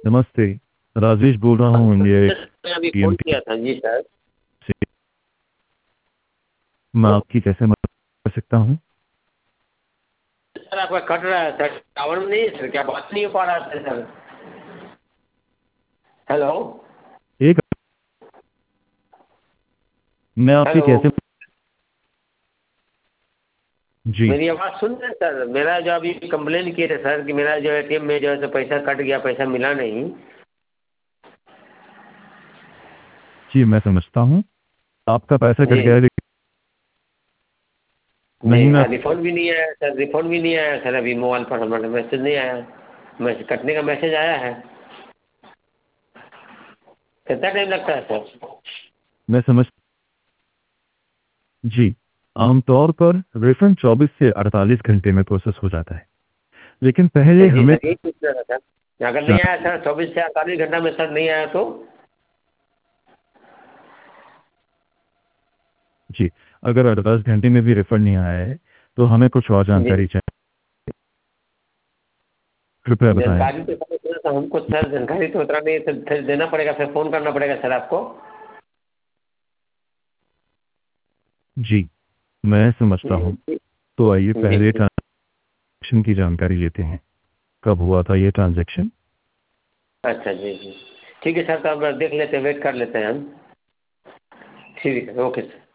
नमस्ते। राजेश बोल रहा हूँ इंडिया मैं अभी फोन टीएमटी किया था जी सर। से। मैं आपकी कैसे मदद कर सकता हूँ? सर आपका कट रहा है सर, टावर में नहीं है सर, क्या बात नहीं हो पा रहा है सर? हेलो। एक मैं आपकी हेलो। कैसे जी मेरी आवाज़ सुन रहे हैं सर? मेरा जो अभी कंप्लेन किए थे सर कि मेरा जो एटीएम में जो है सो पैसा कट गया, पैसा मिला नहीं। जी मैं समझता हूँ। आपका पैसा कट जी गया लेकिन जी। नहीं मैं रिफंड भी नहीं आया सर, रिफंड भी नहीं आया सर, अभी मोबाइल पर हमारा मैसेज नहीं आया। मैसेज कटने का मैसेज आया है। कितना टाइम लगता है सर? मैं समझ जी आमतौर पर रिफंड 24 से 48 घंटे में प्रोसेस हो जाता है, लेकिन पहले जी हमें सर, यही पूछ रहा था सर। अगर नहीं आया सर 24 से 48 घंटा में सर नहीं आया तो? जी अगर 48 घंटे में भी रिफंड नहीं आया है तो हमें कुछ और जी। जानकारी चाहिए। कृपया बताएं। जानकारी तो सर इतना तो हमको सर जानकारी तो उतना नहीं है, फिर देना पड़ेगा, फिर फ़ोन करना पड़ेगा सर आपको। जी मैं समझता हूँ। जी तो आइए जी पहले जी। ट्रांजैक्शन की जानकारी लेते हैं। कब हुआ था ये ट्रांजैक्शन? अच्छा जी जी। ठीक है सर, तो अब देख लेते हैं, वेट कर लेते हैं हम। ठीक है, ओके सर।